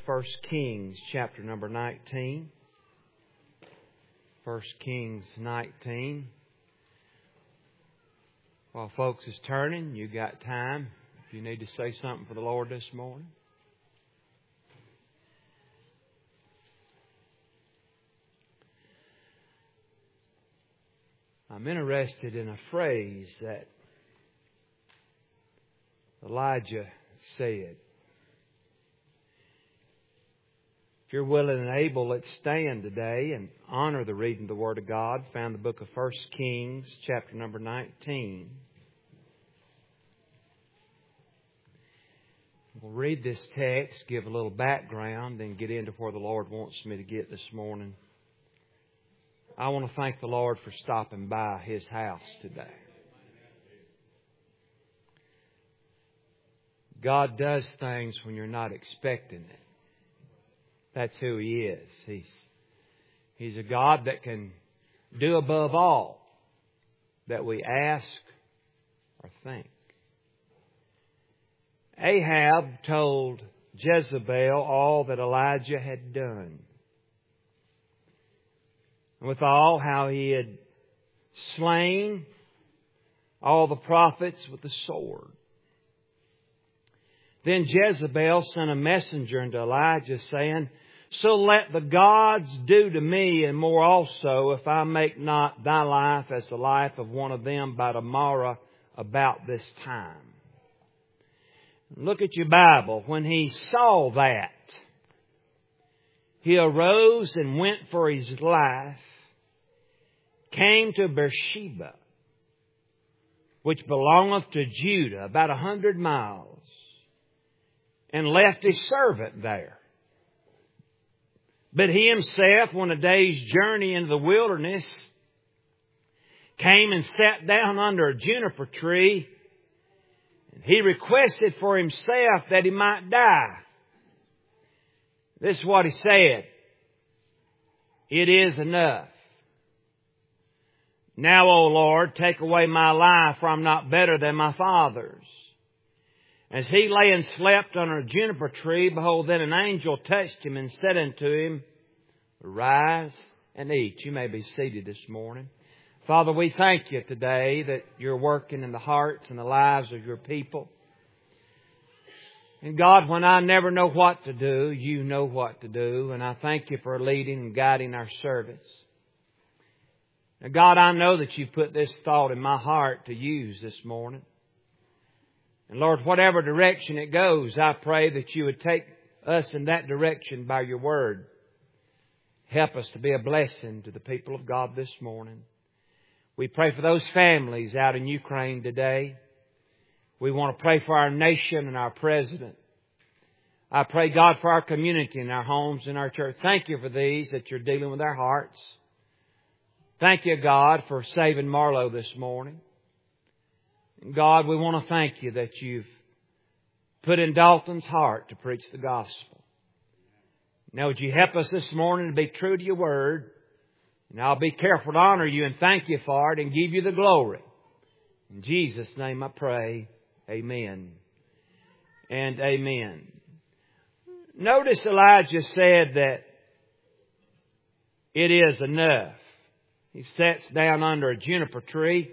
1 Kings chapter number 19. 1 Kings 19. While folks is turning, you got time if you need to say something for the Lord this morning. I'm interested in a phrase that Elijah said. If you're willing and able, let's stand today and honor the reading of the Word of God, found in the book of 1 Kings, chapter number 19. We'll read this text, give a little background, then get into where the Lord wants me to get this morning. I want to thank the Lord for stopping by His house today. God does things when you're not expecting it. That's who He is. He's a God that can do above all that we ask or think. Ahab told Jezebel all that Elijah had done. Withal, how he had slain all the prophets with the sword. Then Jezebel sent a messenger unto Elijah, saying, So let the gods do to me, and more also, if I make not thy life as the life of one of them by tomorrow about this time. Look at your Bible. When he saw that, he arose and went for his life, came to Beersheba, which belongeth to Judah, about 100 miles, and left his servant there. But he himself, when a day's journey into the wilderness, came and sat down under a juniper tree. And he requested for himself that he might die. This is what he said. It is enough. Now, O Lord, take away my life, for I'm not better than my fathers. As he lay and slept under a juniper tree, behold, then an angel touched him and said unto him, Arise and eat. You may be seated this morning. Father, we thank You today that You're working in the hearts and the lives of Your people. And God, when I never know what to do, You know what to do. And I thank You for leading and guiding our service. And God, I know that You've put this thought in my heart to use this morning. And Lord, whatever direction it goes, I pray that You would take us in that direction by Your Word. Help us to be a blessing to the people of God this morning. We pray for those families out in Ukraine today. We want to pray for our nation and our president. I pray, God, for our community and our homes and our church. Thank You for these, that You're dealing with our hearts. Thank You, God, for saving Marlo this morning. God, we want to thank You that You've put in Dalton's heart to preach the gospel. Now, would You help us this morning to be true to Your Word? And I'll be careful to honor You and thank You for it and give You the glory. In Jesus' name I pray. Amen and amen. Notice Elijah said that it is enough. He sits down under a juniper tree.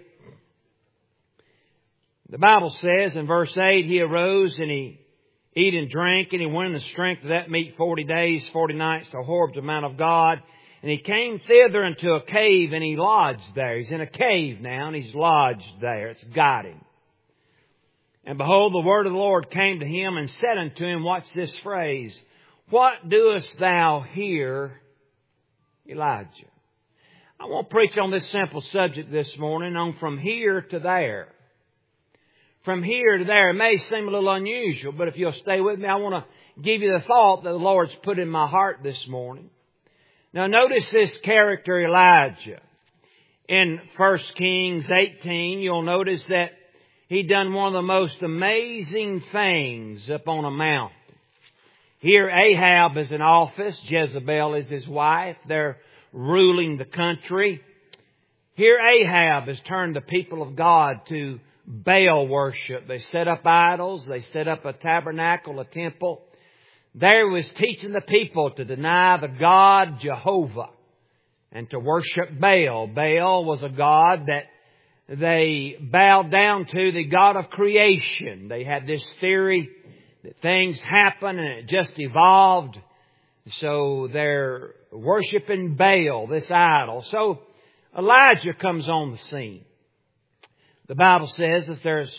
The Bible says in verse 8, he arose and he ate and drank, and he went in the strength of that meat 40 days, 40 nights to Horeb, the Mount of God. And he came thither into a cave, and he lodged there. He's in a cave now, and he's lodged there. It's got him. And behold, the word of the Lord came to him and said unto him, watch this phrase, What doest thou here, Elijah? I want to preach on this simple subject this morning, on from here to there. From here to there. It may seem a little unusual, but if you'll stay with me, I want to give you the thought that the Lord's put in my heart this morning. Now notice this character Elijah. In 1 Kings 18, you'll notice that he done one of the most amazing things up on a mountain. Here Ahab is in office. Jezebel is his wife. They're ruling the country. Here Ahab has turned the people of God to Baal worship. They set up idols. They set up a tabernacle, a temple. There he was teaching the people to deny the God Jehovah and to worship Baal. Baal was a god that they bowed down to, the God of creation. They had this theory that things happen and it just evolved. So they're worshiping Baal, this idol. So Elijah comes on the scene. The Bible says that there's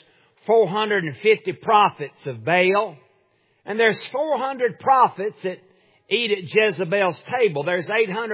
450 prophets of Baal, and there's 400 prophets that eat at Jezebel's table. There's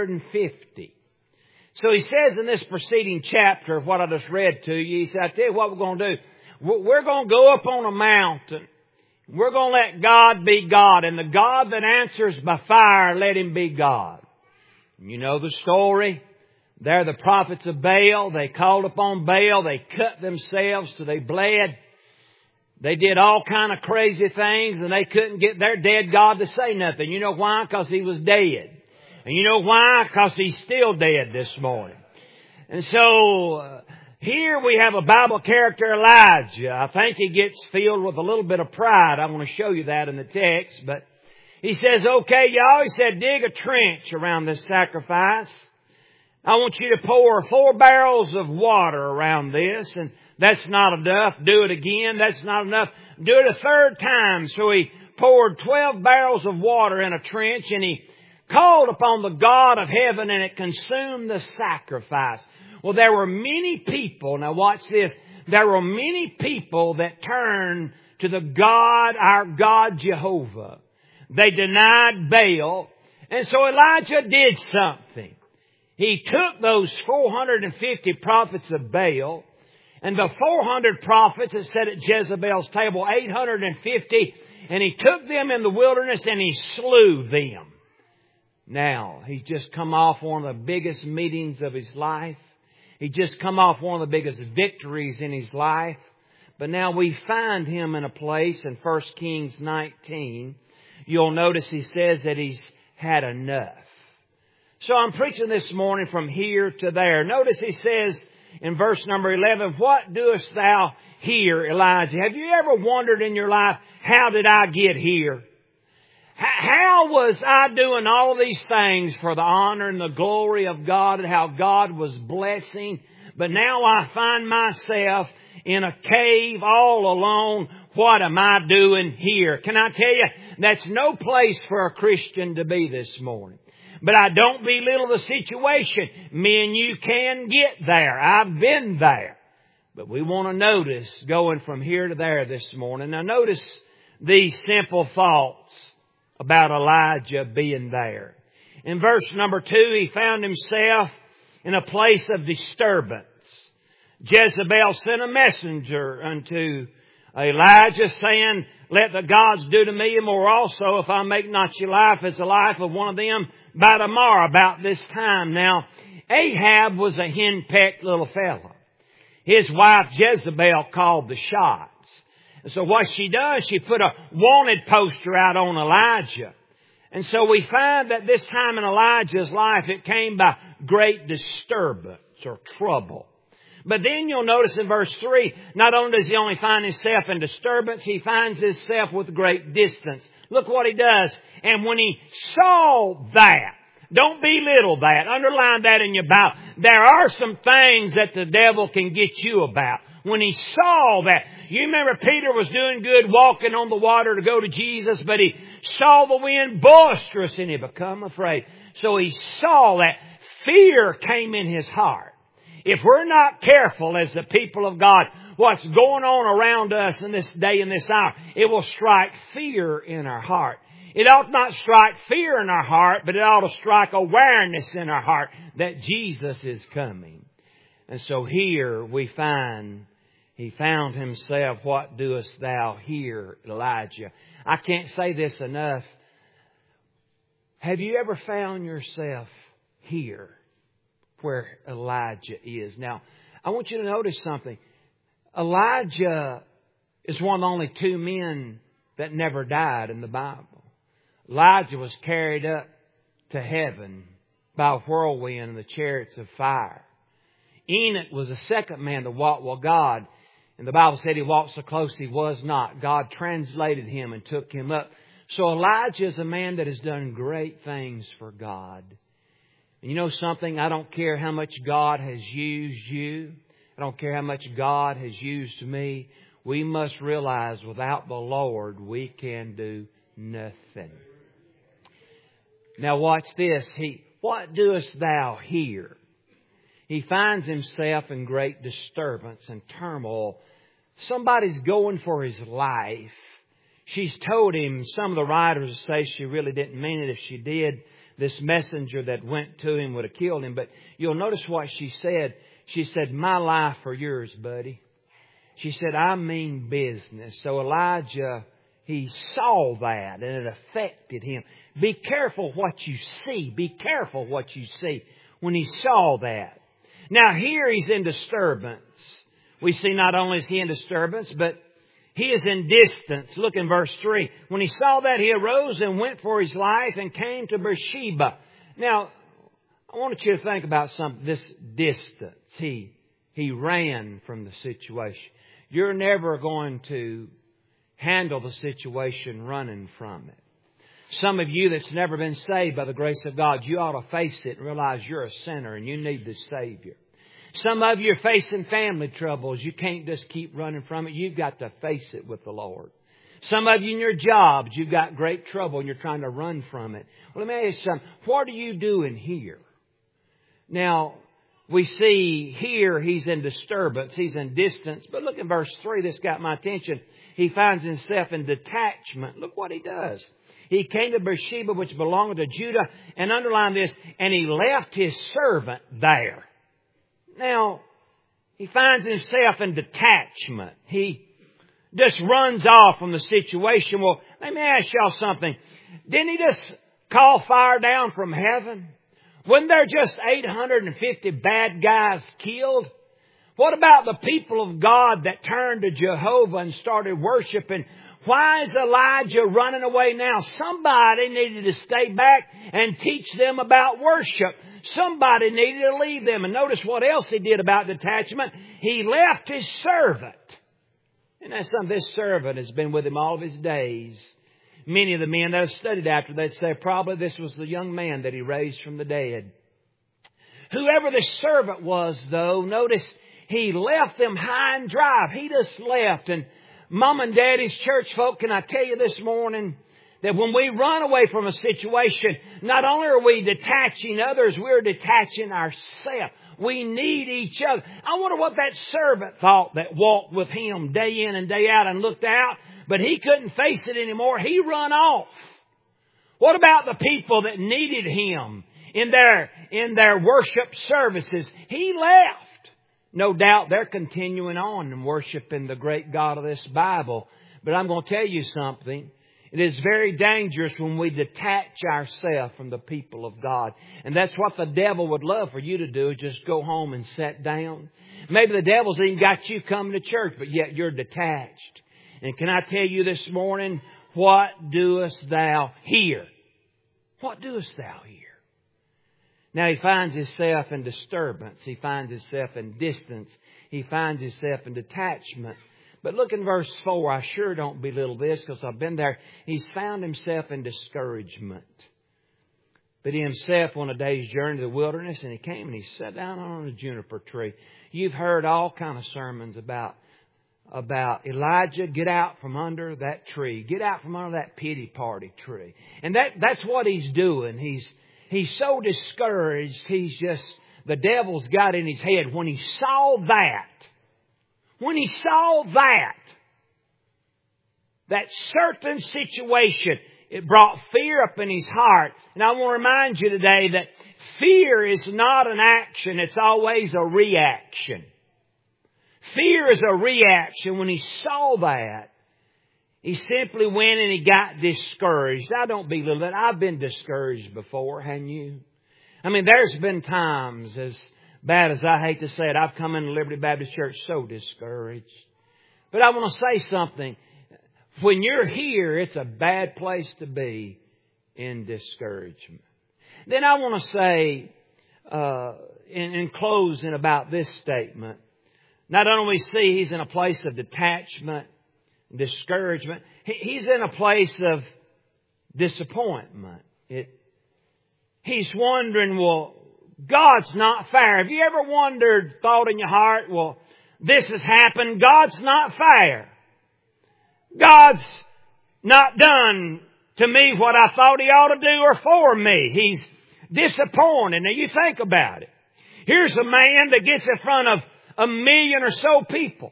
850. So he says in this preceding chapter of what I just read to you, he said, I tell you what we're going to do. We're going to go up on a mountain. We're going to let God be God. And the God that answers by fire, let Him be God. You know the story. They're the prophets of Baal. They called upon Baal. They cut themselves till they bled. They did all kind of crazy things, and they couldn't get their dead God to say nothing. You know why? Because He was dead. And you know why? Because He's still dead this morning. And so here we have a Bible character, Elijah. I think he gets filled with a little bit of pride. I want to show you that in the text. But he says, okay, y'all, he said, dig a trench around this sacrifice. I want you to pour 4 barrels of water around this. And that's not enough. Do it again. That's not enough. Do it a third time. So he poured 12 barrels of water in a trench, and he called upon the God of heaven, and it consumed the sacrifice. Well, there were many people, now watch this, there were many people that turned to the God, our God Jehovah. They denied Baal, and so Elijah did something. He took those 450 prophets of Baal, and the 400 prophets that sat at Jezebel's table, 850, and he took them in the wilderness and he slew them. Now, he's just come off one of the biggest meetings of his life. He just come off one of the biggest victories in his life. But now we find him in a place in 1 Kings 19. You'll notice he says that he's had enough. So I'm preaching this morning from here to there. Notice he says in verse number 11, what doest thou here, Elijah? Have you ever wondered in your life, how did I get here? How was I doing all these things for the honor and the glory of God, and how God was blessing? But now I find myself in a cave all alone. What am I doing here? Can I tell you, that's no place for a Christian to be this morning. But I don't belittle the situation. Me and you can get there. I've been there. But we want to notice going from here to there this morning. Now notice these simple thoughts about Elijah being there. In verse number 2, he found himself in a place of disturbance. Jezebel sent a messenger unto Elijah, saying, let the gods do to me and more also, if I make not your life as the life of one of them by tomorrow, about this time. Now, Ahab was a henpecked little fellow. His wife Jezebel called the shots. And so what she does, she put a wanted poster out on Elijah. And so we find that this time in Elijah's life, it came by great disturbance or trouble. But then you'll notice in verse 3, not only does he only find himself in disturbance, he finds himself with great distance. Look what he does. And when he saw that, don't belittle that. Underline that in your Bible. There are some things that the devil can get you about. When he saw that, you remember Peter was doing good walking on the water to go to Jesus, but he saw the wind boisterous and he became afraid. So he saw that. Fear came in his heart. If we're not careful as the people of God, what's going on around us in this day and this hour, it will strike fear in our heart. It ought not strike fear in our heart, but it ought to strike awareness in our heart that Jesus is coming. And so here we find he found himself, what doest thou here, Elijah? I can't say this enough. Have you ever found yourself here where Elijah is? Now, I want you to notice something. Elijah is one of the only 2 men that never died in the Bible. Elijah was carried up to heaven by a whirlwind and the chariots of fire. Enoch was the second man to walk with God. And the Bible said he walked so close he was not. God translated him and took him up. So Elijah is a man that has done great things for God. And you know something? I don't care how much God has used you. I don't care how much God has used me. We must realize without the Lord we can do nothing. Now watch this. What doest thou here? He finds himself in great disturbance and turmoil. Somebody's going for his life. She's told him, some of the writers say she really didn't mean it. If she did, this messenger that went to him would have killed him. But you'll notice what she said. She said, my life for yours, buddy. She said, I mean business. So Elijah, he saw that and it affected him. Be careful what you see. Be careful what you see when he saw that. Now here he's in disturbance. We see not only is he in disturbance, but he is in distance. Look in verse 3. When he saw that, he arose and went for his life and came to Beersheba. Now, I want you to think about something. This distance. He ran from the situation. You're never going to handle the situation running from it. Some of you that's never been saved by the grace of God, you ought to face it and realize you're a sinner and you need the Savior. Some of you are facing family troubles. You can't just keep running from it. You've got to face it with the Lord. Some of you in your jobs, you've got great trouble and you're trying to run from it. Well, let me ask you something. What are you doing here? Now, we see here he's in disturbance. He's in distance. But look in verse 3. This got my attention. He finds himself in detachment. Look what he does. He came to Beersheba, which belonged to Judah, and underline this, and he left his servant there. Now, he finds himself in detachment. He just runs off from the situation. Well, let me ask y'all something. Didn't he just call fire down from heaven? Wasn't there just 850 bad guys killed? What about the people of God that turned to Jehovah and started worshiping? Why is Elijah running away now? Somebody needed to stay back and teach them about worship. Somebody needed to leave them. And notice what else he did about detachment. He left his servant. And that's something. This servant has been with him all of his days. Many of the men that have studied after, they'd say probably this was the young man that he raised from the dead. Whoever this servant was, though, notice he left them high and dry. He just left. And Mom and Daddy's church folk, can I tell you this morning that when we run away from a situation, not only are we detaching others, we're detaching ourselves. We need each other. I wonder what that servant thought that walked with him day in and day out and looked out, but he couldn't face it anymore. He run off. What about the people that needed him in their worship services? He left. No doubt they're continuing on and worshiping the great God of this Bible. But I'm going to tell you something. It is very dangerous when we detach ourselves from the people of God. And that's what the devil would love for you to do, just go home and sit down. Maybe the devil's even got you coming to church, but yet you're detached. And can I tell you this morning, what doest thou here? What doest thou here? Now he finds himself in disturbance. He finds himself in distance. He finds himself in detachment. But look in verse 4. I sure don't belittle this because I've been there. He's found himself in discouragement. But he himself on a day's journey to the wilderness, and he came and he sat down on a juniper tree. You've heard all kind of sermons about Elijah. Get out from under that tree. Get out from under that pity party tree. And that's what he's doing. He's so discouraged. The devil's got in his head. When he saw that certain situation, it brought fear up in his heart. And I want to remind you today that fear is not an action. It's always a reaction. Fear is a reaction. When he saw that, he simply went and he got discouraged. I don't belittle that. I've been discouraged before, haven't you? I mean, there's been times, as bad as I hate to say it, I've come into Liberty Baptist Church so discouraged. But I want to say something. When you're here, it's a bad place to be in discouragement. Then I want to say, in closing about this statement, not only we see he's in a place of detachment, discouragement, he's in a place disappointment. He's wondering, well, God's not fair. Have you ever wondered, thought in your heart, well, this has happened. God's not fair. God's not done to me what I thought He ought to do or for me. He's disappointed. Now you think about it. Here's a man that gets in front of 1 million or so people.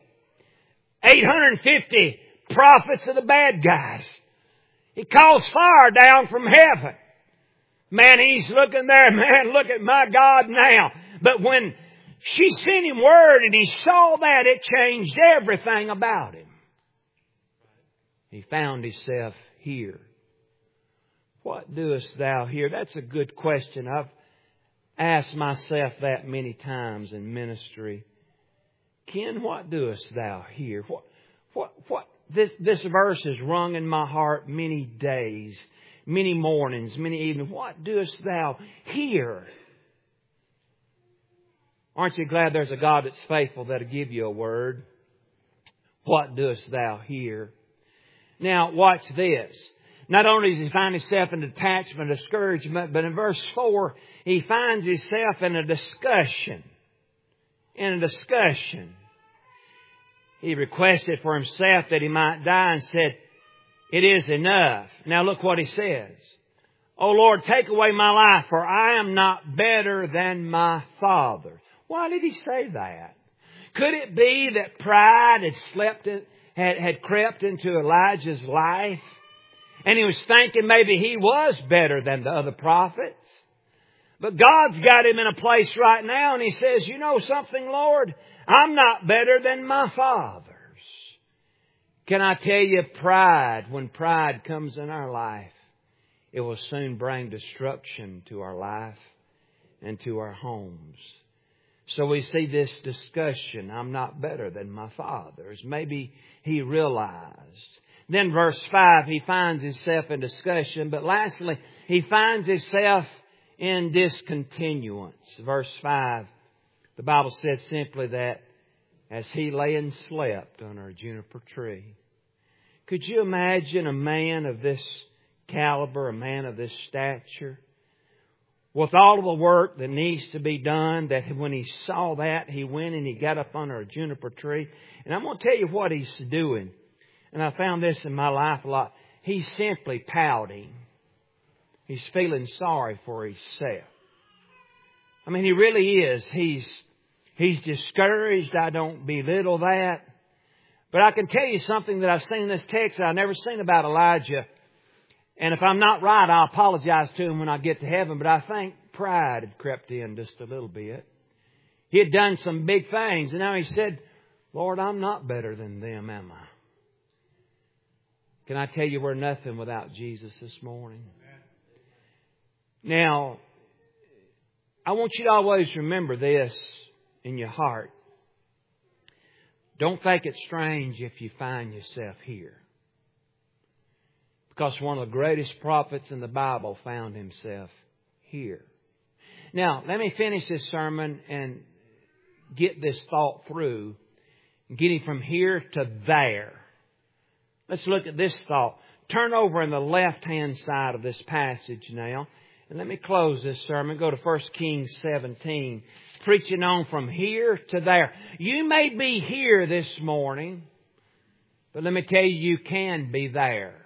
850 prophets of the bad guys. He calls fire down from heaven. Man, he's looking there. Man, look at my God now. But when she sent him word and he saw that, it changed everything about him. He found himself here. What doest thou here? That's a good question. I've asked myself that many times in ministry. Ken, what doest thou here? This verse has rung in my heart many days, many mornings, many evenings. What doest thou here? Aren't you glad there's a God that's faithful that'll give you a word? What doest thou here? Now, watch this. Not only does he find himself in detachment, discouragement, but in verse 4, he finds himself in a discussion. He requested for himself that he might die and said, it is enough. Now look what he says. O Lord, take away my life, for I am not better than my father. Why did he say that? Could it be that pride had crept into Elijah's life? And he was thinking maybe he was better than the other prophets. But God's got him in a place right now and he says, you know something, Lord? I'm not better than my fathers. Can I tell you, pride, when pride comes in our life, it will soon bring destruction to our life and to our homes. So we see this discussion, I'm not better than my fathers. Maybe he realized. Then verse 5, he finds himself in discussion. But lastly, he finds himself in discontinuance. Verse 5, the Bible says simply that as he lay and slept under a juniper tree. Could you imagine a man of this caliber, a man of this stature, with all of the work that needs to be done, that when he saw that, he went and he got up under a juniper tree. And I'm going to tell you what he's doing. And I found this in my life a lot. He's simply pouting. He's feeling sorry for himself. I mean, he really is. He's discouraged. I don't belittle that. But I can tell you something that I've seen in this text that I've never seen about Elijah. And if I'm not right, I'll apologize to him when I get to heaven. But I think pride had crept in just a little bit. He had done some big things. And now he said, Lord, I'm not better than them, am I? Can I tell you we're nothing without Jesus this morning? Now, I want you to always remember this in your heart. Don't think it's strange if you find yourself here. Because one of the greatest prophets in the Bible found himself here. Now, let me finish this sermon and get this thought through. Getting from here to there. Let's look at this thought. Turn over on the left-hand side of this passage now. And let me close this sermon. Go to 1 Kings 17. Preaching on from here to there. You may be here this morning, but let me tell you, you can be there.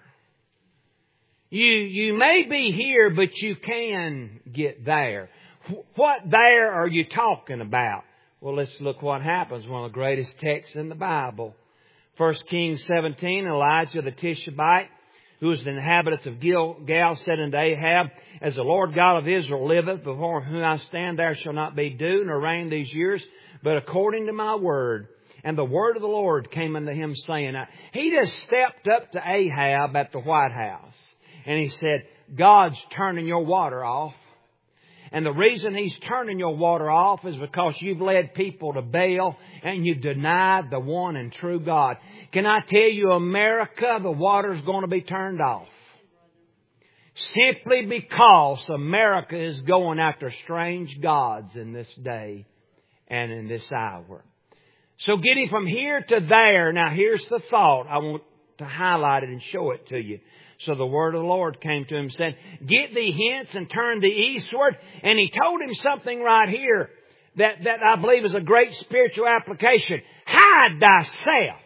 You may be here, but you can get there. What there are you talking about? Well, let's look what happens. One of the greatest texts in the Bible. 1 Kings 17, Elijah the Tishbite, who was the inhabitants of Gilgal, said unto Ahab, As the Lord God of Israel liveth, before whom I stand, there shall not be dew nor rain these years, but according to my word. And the word of the Lord came unto him, saying, he just stepped up to Ahab at the White House. And he said, God's turning your water off. And the reason He's turning your water off is because you've led people to Baal and you've denied the one and true God. Can I tell you, America, the water's going to be turned off. Simply because America is going after strange gods in this day and in this hour. So getting from here to there, now here's the thought. I want to highlight it and show it to you. So the word of the Lord came to him, said, get thee hence and turn thee eastward. And He told him something right here that I believe is a great spiritual application. Hide thyself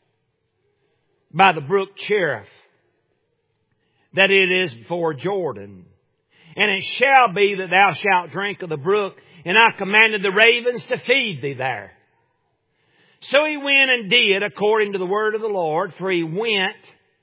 by the brook Cherith, that it is before Jordan. And it shall be that thou shalt drink of the brook, and I commanded the ravens to feed thee there. So he went and did according to the word of the Lord, for he went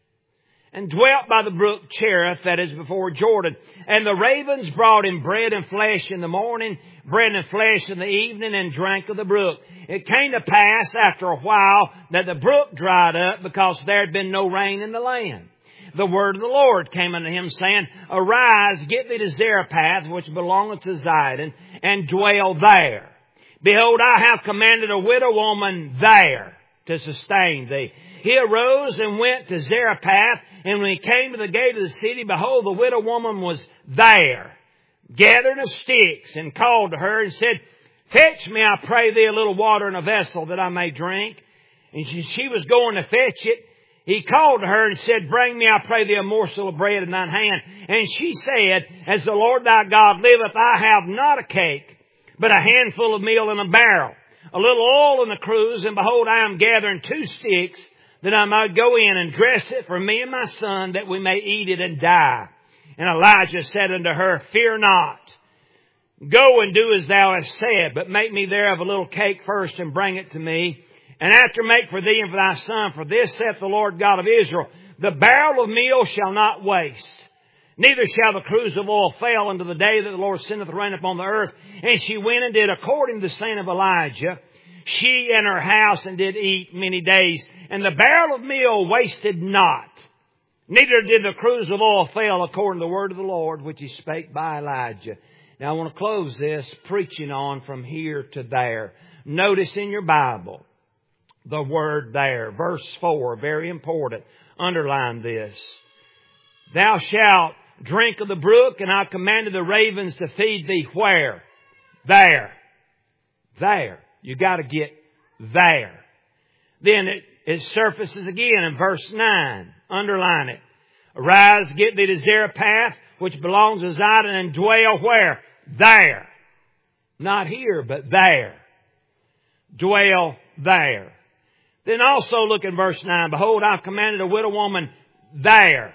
and dwelt by the brook Cherith, that is before Jordan. And the ravens brought him bread and flesh in the morning, bread and flesh in the evening, and drank of the brook. It came to pass after a while that the brook dried up, because there had been no rain in the land. The word of the Lord came unto him, saying, arise, get thee to Zarephath, which belongeth to Zidon, and dwell there. Behold, I have commanded a widow woman there to sustain thee. He arose and went to Zarephath, and when he came to the gate of the city, behold, the widow woman was there, gathering of sticks, and called to her and said, fetch me, I pray thee, a little water in a vessel, that I may drink. And she was going to fetch it. He called to her and said, bring me, I pray thee, a morsel of bread in thine hand. And she said, as the Lord thy God liveth, I have not a cake, but a handful of meal in a barrel, a little oil in the cruse, and behold, I am gathering 2 sticks, that I might go in and dress it for me and my son, that we may eat it and die. And Elijah said unto her, fear not. Go and do as thou hast said, but make me thereof a little cake first, and bring it to me. And after make for thee and for thy son, for this saith the Lord God of Israel, the barrel of meal shall not waste, neither shall the cruse of oil fail unto the day that the Lord sendeth rain upon the earth. And she went and did according to the saying of Elijah, she and her house, and did eat many days. And the barrel of meal wasted not, neither did the cruse of oil fail, according to the word of the Lord, which He spake by Elijah. Now I want to close this preaching on from here to there. Notice in your Bible the word there. Verse 4, very important. Underline this. Thou shalt drink of the brook, and I commanded the ravens to feed thee where? There. There. You got to get there. Then it surfaces again in verse 9. Underline it. Arise, get thee to Zarephath, which belongs to Zidon, and dwell where? There. Not here, but there. Dwell there. Then also look in verse 9. Behold, I've commanded a widow woman there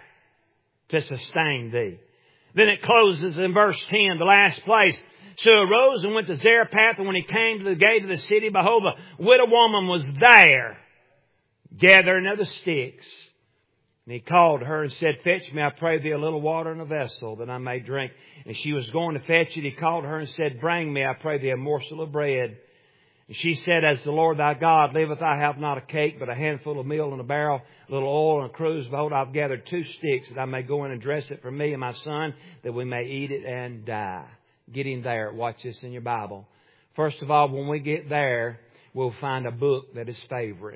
to sustain thee. Then it closes in verse 10, the last place. So he arose and went to Zarephath, and when he came to the gate of the city, behold, the widow woman was there, gathering of the sticks. And he called her and said, fetch me, I pray thee, a little water in a vessel, that I may drink. And she was going to fetch it. He called her and said, bring me, I pray thee, a morsel of bread. And she said, as the Lord thy God liveth, I have not a cake, but a handful of meal in a barrel, a little oil in a cruse. Behold, I've gathered 2 sticks, that I may go in and dress it for me and my son, that we may eat it and die. Getting there. Watch this in your Bible. First of all, when we get there, we'll find a book that is favored.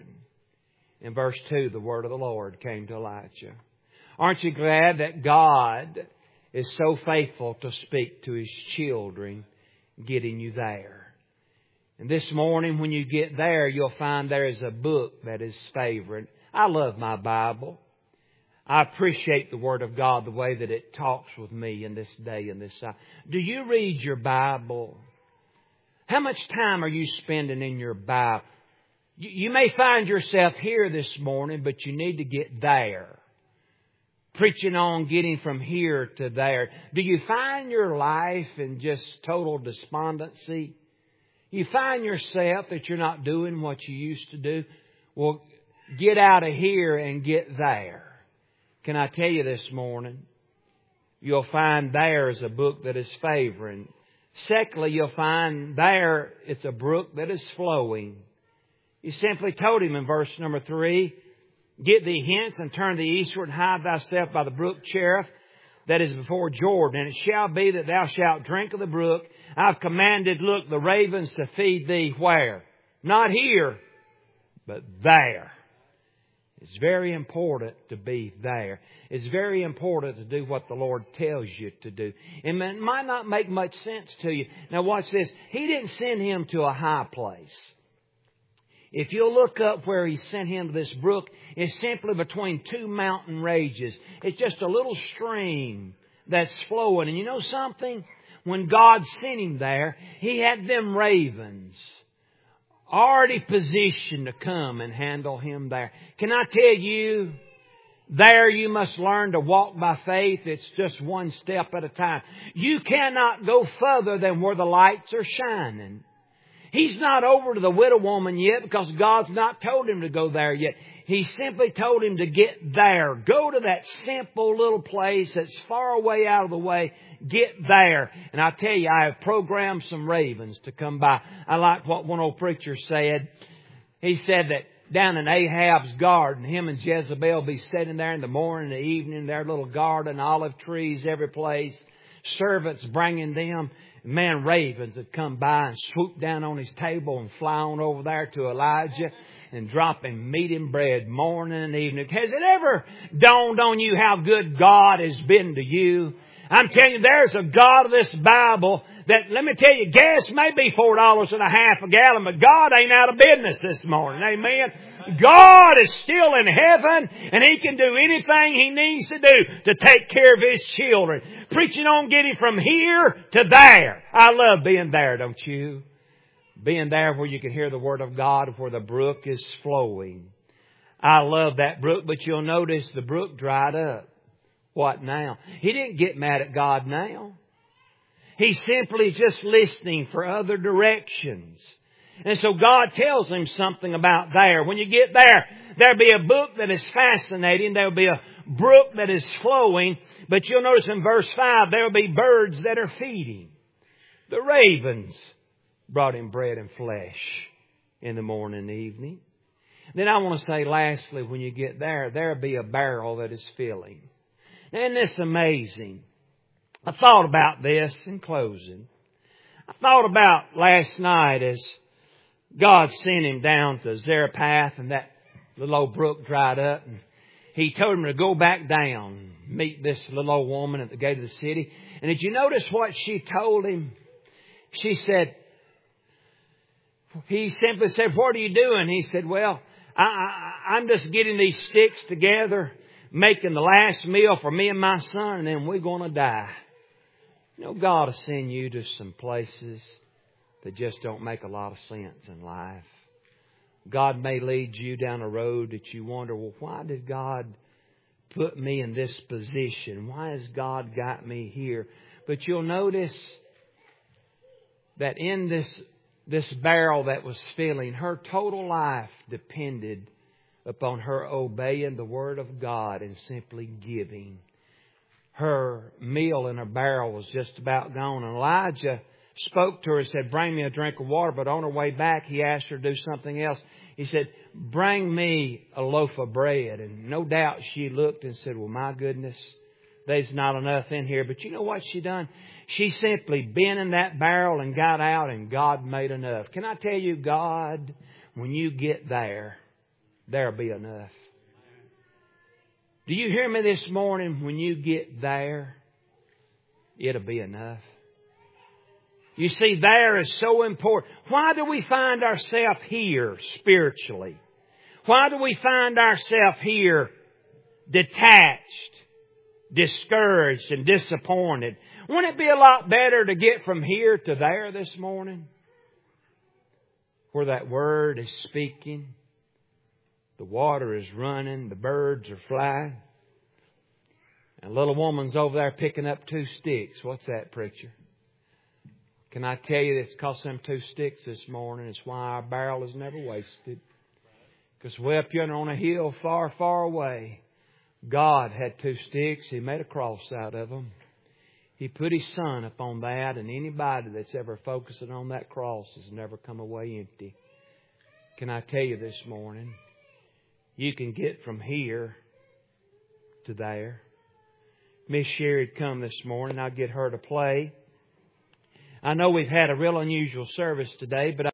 In verse 2, the word of the Lord came to Elijah. Aren't you glad that God is so faithful to speak to His children, getting you there? And this morning, when you get there, you'll find there is a book that is favored. I love my Bible. I appreciate the Word of God, the way that it talks with me in this day and this time. Do you read your Bible? How much time are you spending in your Bible? You may find yourself here this morning, but you need to get there. Preaching on getting from here to there. Do you find your life in just total despondency? You find yourself that you're not doing what you used to do? Well, get out of here and get there. Can I tell you this morning, you'll find there is a book that is favoring. Secondly, you'll find there it's a brook that is flowing. He simply told him in verse number 3, get thee hence and turn thee eastward, and hide thyself by the brook Cherith, that is before Jordan. And it shall be that thou shalt drink of the brook. I've commanded, look, the ravens to feed thee where? Not here, but there. It's very important to be there. It's very important to do what the Lord tells you to do. And it might not make much sense to you. Now watch this. He didn't send him to a high place. if you'll look up where He sent him to this brook, it's simply between two mountain ranges. It's just a little stream that's flowing. And you know something? When God sent him there, He had them ravens already positioned to come and handle him there. Can I tell you, there you must learn to walk by faith. It's just one step at a time. You cannot go further than where the lights are shining. He's not over to the widow woman yet because God's not told him to go there yet. He simply told him to get there. Go to that simple little place that's far away out of the way. Get there. And I tell you, I have programmed some ravens to come by. I like what one old preacher said. He said that down in Ahab's garden, him and Jezebel be sitting there in the morning and the evening, their little garden, olive trees every place, servants bringing them. Man, ravens would come by and swoop down on his table and fly on over there to Elijah and drop him meat and bread morning and evening. Has it ever dawned on you how good God has been to you? I'm telling you, there's a God of this Bible that, let me tell you, gas may be $4.50 a gallon, but God ain't out of business this morning. Amen. God is still in heaven, and He can do anything He needs to do to take care of His children. Preaching on getting from here to there. I love being there, don't you? Being there where you can hear the Word of God, where the brook is flowing. I love that brook, but you'll notice the brook dried up. What now? He didn't get mad at God now. He's simply just listening for other directions. And so God tells him something about there. When you get there, there'll be a book that is fascinating. There'll be a brook that is flowing. But you'll notice in verse 5, there'll be birds that are feeding. The ravens brought him bread and flesh in the morning and evening. Then I want to say lastly, when you get there, there'll be a barrel that is filling. Isn't this amazing? I thought about this in closing. I thought about last night as God sent him down to Zarephath and that little old brook dried up. And He told him to go back down, meet this little old woman at the gate of the city. And did you notice what she told him? She said, he simply said, "What are you doing?" He said, "Well, I'm just getting these sticks together, making the last meal for me and my son, and then we're going to die." You know, God will send you to some places that just don't make a lot of sense in life. God may lead you down a road that you wonder, well, why did God put me in this position? Why has God got me here? But you'll notice that in this barrel that was filling, her total life depended upon her obeying the Word of God and simply giving. Her meal in her barrel was just about gone. And Elijah spoke to her and said, "Bring me a drink of water." But on her way back, he asked her to do something else. He said, "Bring me a loaf of bread." And no doubt she looked and said, "Well, my goodness, there's not enough in here." But you know what she done? She simply bent in that barrel and got out, and God made enough. Can I tell you, God, when you get there, there'll be enough. Do you hear me this morning? When you get there, it'll be enough. You see, there is so important. Why do we find ourselves here spiritually? Why do we find ourselves here detached, discouraged, and disappointed? Wouldn't it be a lot better to get from here to there this morning? Where that Word is speaking, the water is running, the birds are flying, and a little woman's over there picking up 2 sticks. What's that, preacher? Can I tell you it's cost them 2 sticks this morning? It's why our barrel is never wasted. Because way up yonder on a hill far, far away, God had 2 sticks. He made a cross out of them. He put His Son upon that, and anybody that's ever focusing on that cross has never come away empty. Can I tell you this morning, you can get from here to there. Miss Sherry'd come this morning. I'll get her to play. I know we've had a real unusual service today, but